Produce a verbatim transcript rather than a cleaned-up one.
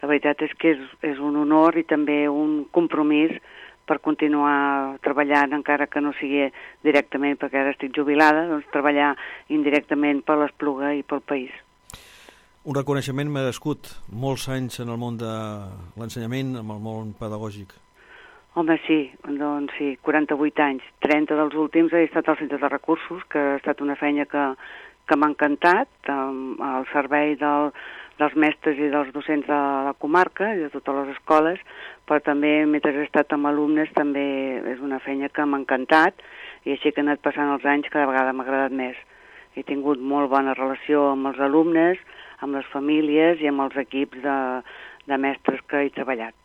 La veritat és que és, és un honor i també un compromís per continuar treballant, encara que no sigui directament, perquè ara estic jubilada, doncs treballar indirectament per l'Espluga i pel país. Un reconeixement merescut, molts anys en el món de l'ensenyament, en el món pedagògic. Home, sí, doncs sí, quaranta-vuit anys. trenta dels últims he estat al centre de recursos, que ha estat una feina que, que m'ha encantat, al servei del, dels mestres i dels docents de la comarca i de totes les escoles, però també, mentre he estat amb alumnes, també és una feina que m'ha encantat, i així que he anat passant els anys, cada vegada m'ha agradat més. He tingut molt bona relació amb els alumnes, amb les famílies i amb els equips de, de mestres que he treballat.